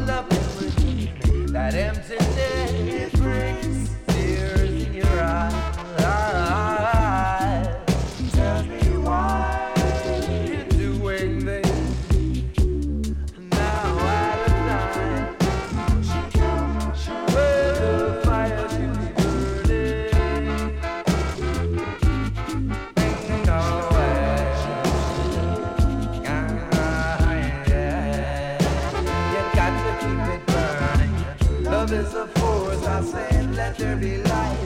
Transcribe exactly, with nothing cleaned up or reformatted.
up in between. That emptiness brings tears in your eyes. Tell me why you're doing this now at a time. Where the fire should be burning. No way. Ah, yeah. You got to keep it burning. Love is a force, I say, let there be light.